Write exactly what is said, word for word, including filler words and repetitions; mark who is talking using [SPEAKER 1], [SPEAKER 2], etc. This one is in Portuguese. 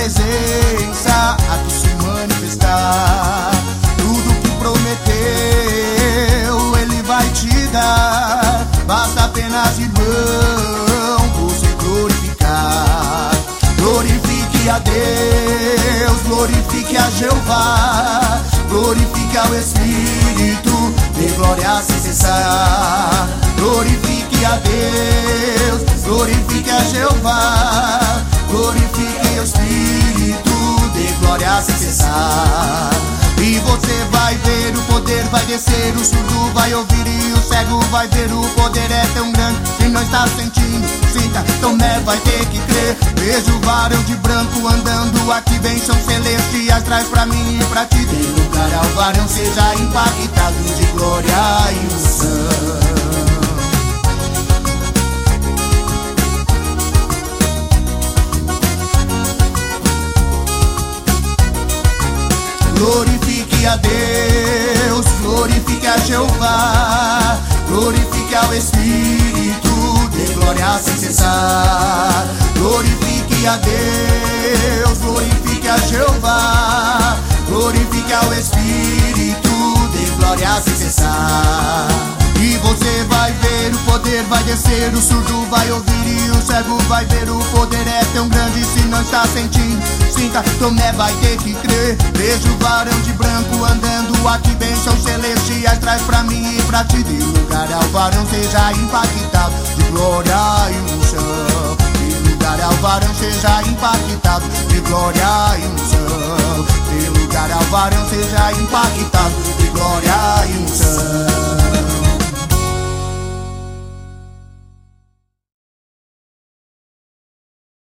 [SPEAKER 1] presença aqui se manifestar. Tudo que prometeu Ele vai te dar. Basta apenas, irmão, você glorificar. Glorifique a Deus, glorifique a Jeová, glorifique ao Espírito, dê glória sem cessar. Glorifique a Deus, glorifique a Jeová, glorifique ao Espírito, dê glória sem cessar. E você vai ver o poder, vai descer, o surdo vai ouvir e o cego vai ver. O poder é tão grande que não está sentindo, sinta, Tomé vai ter que crer. Vejo o varão de branco andando aqui, bênçãos celestiais traz pra mim e pra ti. Tem lugar ao varão, seja impactado de glória e unção. Glorifique a Deus, glorifique a Jeová, glorifique ao Espírito, dê glória sem cessar. Glorifique a Deus, glorifique a Jeová, glorifique ao Espírito, dê glória sem cessar. E você vai ver o poder, vai descer, o surdo vai ouvir e o cego vai ver. O poder é tão grande, se não está sentindo, sinta, Tomé vai ter que crer. Vejo o varão de branco andando aqui, bênçãos celestiais traz pra mim e pra ti. Dê lugar ao varão, seja impactado de glória e unção. Dê lugar ao varão, seja impactado de glória e unção. Dê lugar ao varão, seja impactado de